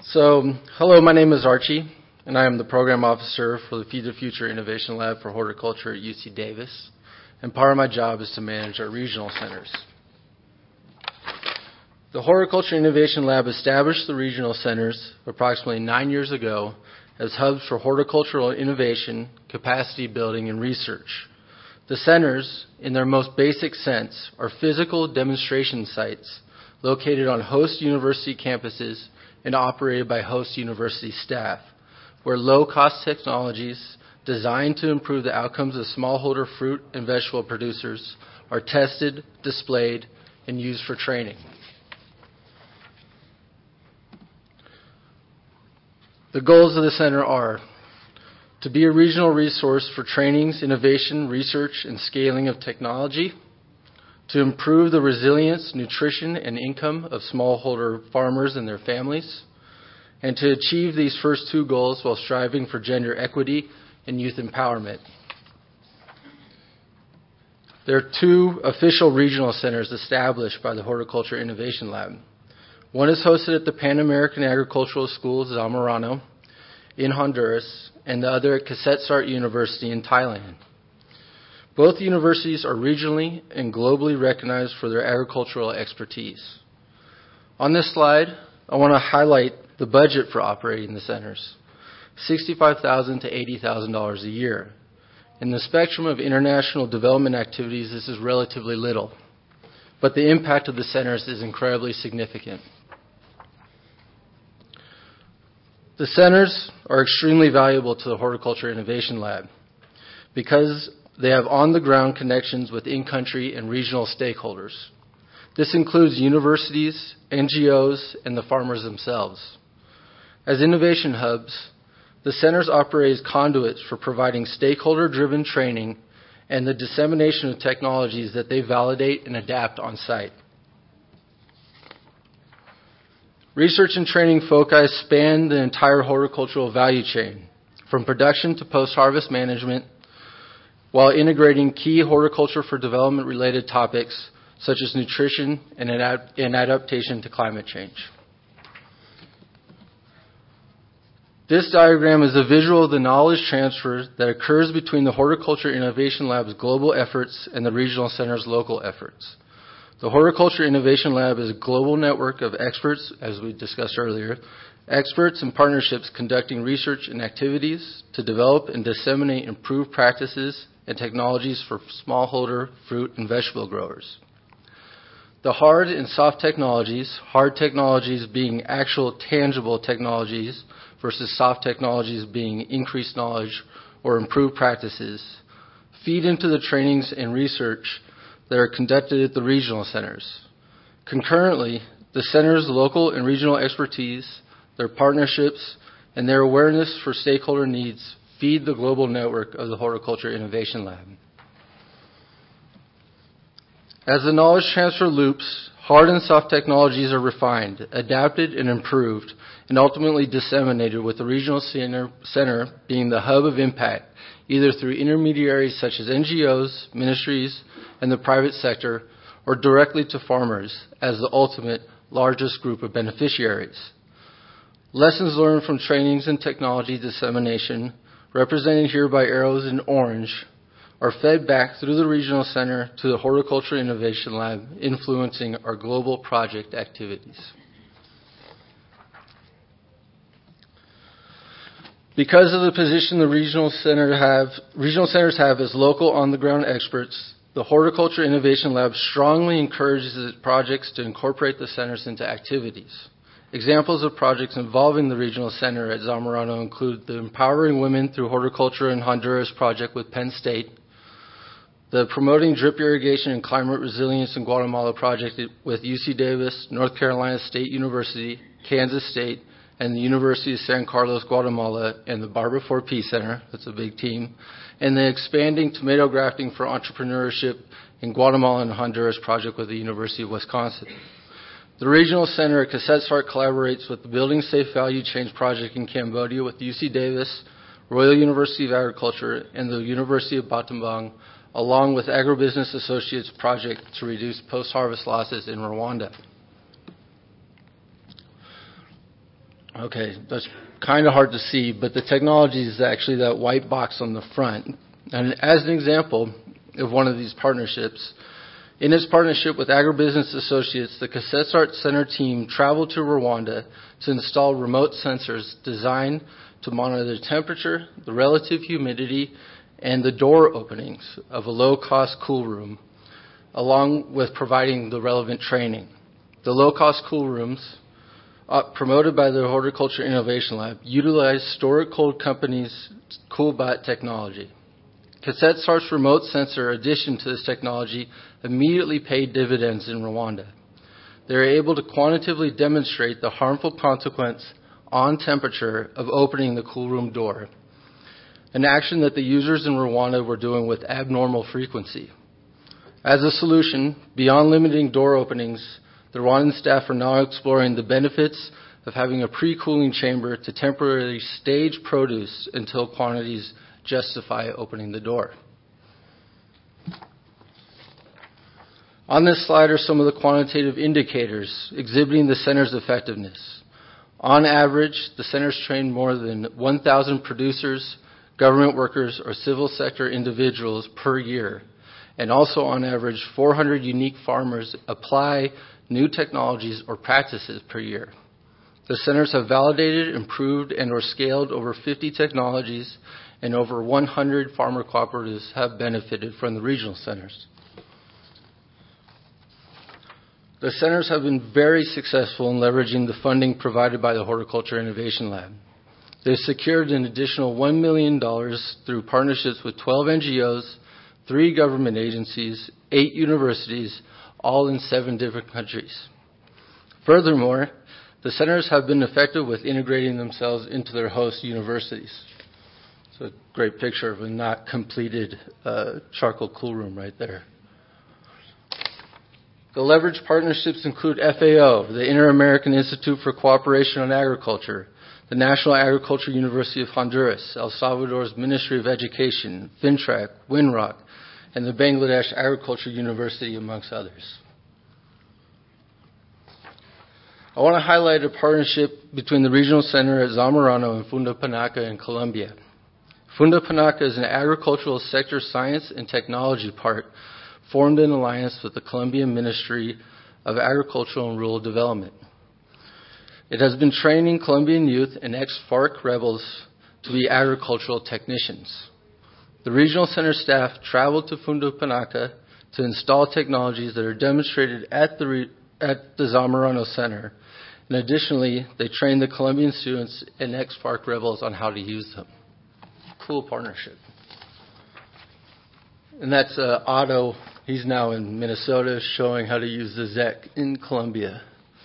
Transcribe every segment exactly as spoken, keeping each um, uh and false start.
So, hello, my name is Archie, and I am the Program Officer for the Feed the Future Innovation Lab for Horticulture at U C Davis, and part of my job is to manage our regional centers. The Horticulture Innovation Lab established the regional centers approximately nine years ago as hubs for horticultural innovation, capacity building, and research. The centers, in their most basic sense, are physical demonstration sites located on host university campuses and operated by host university staff, where low-cost technologies designed to improve the outcomes of smallholder fruit and vegetable producers are tested, displayed, and used for training. The goals of the center are to be a regional resource for trainings, innovation, research, and scaling of technology, to improve the resilience, nutrition, and income of smallholder farmers and their families, and to achieve these first two goals while striving for gender equity and youth empowerment. There are two official regional centers established by the Horticulture Innovation Lab. One is hosted at the Pan American Agricultural School, Zamorano, in Honduras, and the other at Kasetsart University in Thailand. Both universities are regionally and globally recognized for their agricultural expertise. On this slide, I want to highlight the budget for operating the centers, sixty-five thousand dollars to eighty thousand dollars a year. In the spectrum of international development activities, this is relatively little, but the impact of the centers is incredibly significant. The centers are extremely valuable to the Horticulture Innovation Lab because they have on-the-ground connections with in-country and regional stakeholders. This includes universities, N G Os, and the farmers themselves. As innovation hubs, the centers operate as conduits for providing stakeholder-driven training and the dissemination of technologies that they validate and adapt on site. Research and training foci span the entire horticultural value chain, from production to post-harvest management, while integrating key horticulture for development related topics such as nutrition and, adapt- and adaptation to climate change. This diagram is a visual of the knowledge transfer that occurs between the Horticulture Innovation Lab's global efforts and the regional center's local efforts. The Horticulture Innovation Lab is a global network of experts, as we discussed earlier, experts and partnerships conducting research and activities to develop and disseminate improved practices and technologies for smallholder fruit and vegetable growers. The hard and soft technologies, hard technologies being actual tangible technologies versus soft technologies being increased knowledge or improved practices, feed into the trainings and research that are conducted at the regional centers. Concurrently, the center's local and regional expertise, their partnerships, and their awareness for stakeholder needs feed the global network of the Horticulture Innovation Lab. As the knowledge transfer loops, hard and soft technologies are refined, adapted, and improved, and ultimately disseminated, with the regional center, center being the hub of impact, either through intermediaries such as N G Os, ministries, and the private sector, or directly to farmers as the ultimate largest group of beneficiaries. Lessons learned from trainings and technology dissemination, represented here by arrows in orange, are fed back through the regional center to the Horticulture Innovation Lab, influencing our global project activities. Because of the position the regional, center have, regional centers have as local on-the-ground experts, the Horticulture Innovation Lab strongly encourages its projects to incorporate the centers into activities. Examples of projects involving the regional center at Zamorano include the Empowering Women Through Horticulture in Honduras project with Penn State, the Promoting Drip Irrigation and Climate Resilience in Guatemala project with U C Davis, North Carolina State University, Kansas State, and the University of San Carlos, Guatemala, and the Barbara Ford Peace Center, that's a big team, and the Expanding Tomato Grafting for Entrepreneurship in Guatemala and Honduras project with the University of Wisconsin. The Regional Center at Kasetsart collaborates with the Building Safe Value Chains project in Cambodia with U C Davis, Royal University of Agriculture, and the University of Battambang, along with Agribusiness Associates project to reduce post-harvest losses in Rwanda. Okay, that's kind of hard to see, but the technology is actually that white box on the front. And as an example of one of these partnerships, in its partnership with Agribusiness Associates, the Kasetsart Center team traveled to Rwanda to install remote sensors designed to monitor the temperature, the relative humidity, and the door openings of a low-cost cool room, along with providing the relevant training. The low-cost cool rooms, uh, promoted by the Horticulture Innovation Lab, utilize Storage Cold Company's CoolBot technology. Kasetsart's remote sensor addition to this technology immediately paid dividends in Rwanda. They are able to quantitatively demonstrate the harmful consequence on temperature of opening the cool room door, an action that the users in Rwanda were doing with abnormal frequency. As a solution, beyond limiting door openings, the Rwandan staff are now exploring the benefits of having a pre-cooling chamber to temporarily stage produce until quantities justify opening the door. On this slide are some of the quantitative indicators exhibiting the center's effectiveness. On average, the center's trained more than one thousand producers, government workers, or civil sector individuals per year, and also on average, four hundred unique farmers apply new technologies or practices per year. The centers have validated, improved, and or scaled over fifty technologies, and over one hundred farmer cooperatives have benefited from the regional centers. The centers have been very successful in leveraging the funding provided by the Horticulture Innovation Lab. They've secured an additional one million dollars through partnerships with twelve N G Os, three government agencies, eight universities, all in seven different countries. Furthermore, the centers have been effective with integrating themselves into their host universities. It's a great picture of a not completed uh, charcoal cool room right there. The leveraged partnerships include F A O, the Inter-American Institute for Cooperation on Agriculture, the National Agricultural University of Honduras, El Salvador's Ministry of Education, FinTrack, Winrock, and the Bangladesh Agriculture University, amongst others. I want to highlight a partnership between the Regional Center at Zamorano and Funda Panaca in Colombia. Funda Panaca is an agricultural sector science and technology park formed in alliance with the Colombian Ministry of Agricultural and Rural Development. It has been training Colombian youth and ex-FARC rebels to be agricultural technicians. The regional center staff traveled to Funda Panaca to install technologies that are demonstrated at the, re- at the Zamorano Center, and additionally, they trained the Colombian students and ex-FARC rebels on how to use them. Cool partnership. And that's uh, Otto. He's now in Minnesota showing how to use the Z E C in Colombia.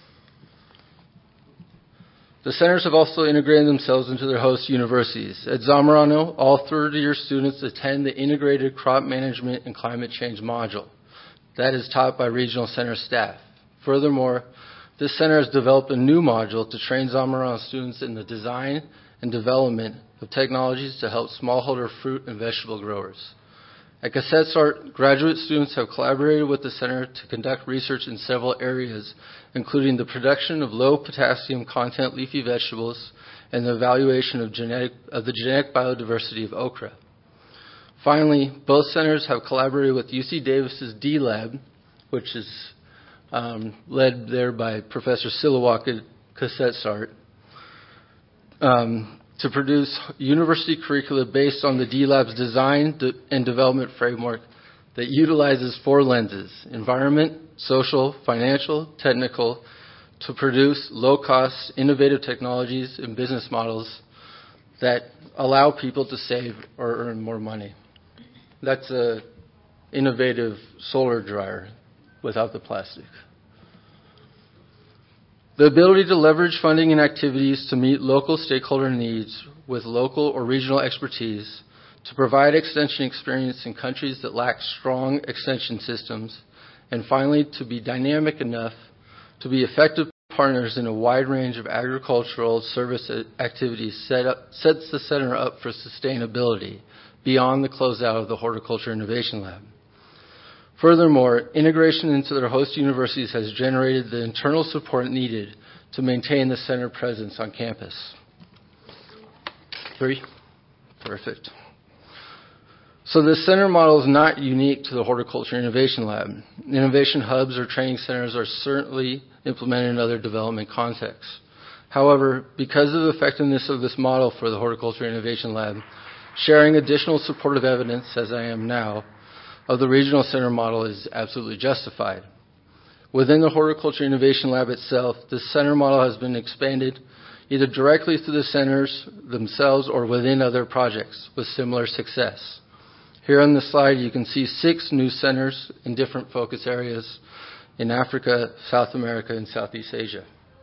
The centers have also integrated themselves into their host universities. At Zamorano, all third-year students attend the Integrated Crop Management and Climate Change module. That is taught by regional center staff. Furthermore, this center has developed a new module to train Zamorano students in the design and development of technologies to help smallholder fruit and vegetable growers. At Kasetsart, graduate students have collaborated with the center to conduct research in several areas, including the production of low potassium content leafy vegetables and the evaluation of, genetic, of the genetic biodiversity of okra. Finally, both centers have collaborated with U C Davis's D Lab, which is um, led there by Professor Silawak at Kasetsart, um, to produce university curricula based on the D Lab's design and development framework that utilizes four lenses: environment, social, financial, technical, to produce low-cost, innovative technologies and business models that allow people to save or earn more money. That's an innovative solar dryer without the plastic. The ability to leverage funding and activities to meet local stakeholder needs with local or regional expertise, to provide extension experience in countries that lack strong extension systems, and finally, to be dynamic enough to be effective partners in a wide range of agricultural service activities set up, sets the center up for sustainability beyond the closeout of the Horticulture Innovation Lab. Furthermore, integration into their host universities has generated the internal support needed to maintain the center presence on campus. Three? Perfect. So the center model is not unique to the Horticulture Innovation Lab. Innovation hubs or training centers are certainly implemented in other development contexts. However, because of the effectiveness of this model for the Horticulture Innovation Lab, sharing additional supportive evidence, as I am now, of the regional center model is absolutely justified. Within the Horticulture Innovation Lab itself, the center model has been expanded either directly through the centers themselves or within other projects with similar success. Here on the slide, you can see six new centers in different focus areas in Africa, South America, and Southeast Asia.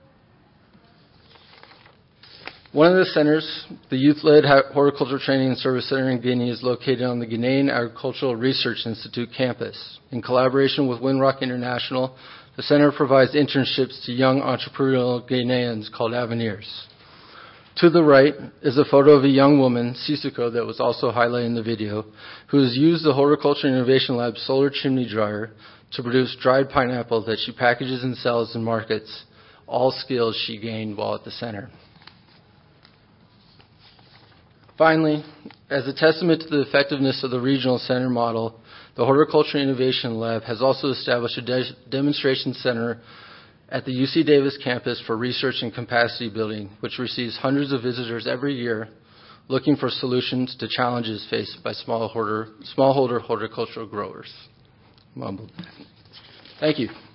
One of the centers, the Youth-Led Horticulture Training and Service Center in Guinea, is located on the Guinean Agricultural Research Institute campus. In collaboration with Windrock International, the center provides internships to young entrepreneurial Guineans called Avenires. To the right is a photo of a young woman, Sissoko, that was also highlighted in the video, who has used the Horticulture Innovation Lab solar chimney dryer to produce dried pineapple that she packages and sells in markets, all skills she gained while at the center. Finally, as a testament to the effectiveness of the regional center model, the Horticulture Innovation Lab has also established a de- demonstration center at the U C Davis campus for research and capacity building, which receives hundreds of visitors every year looking for solutions to challenges faced by smallholder, smallholder horticultural growers. Thank you.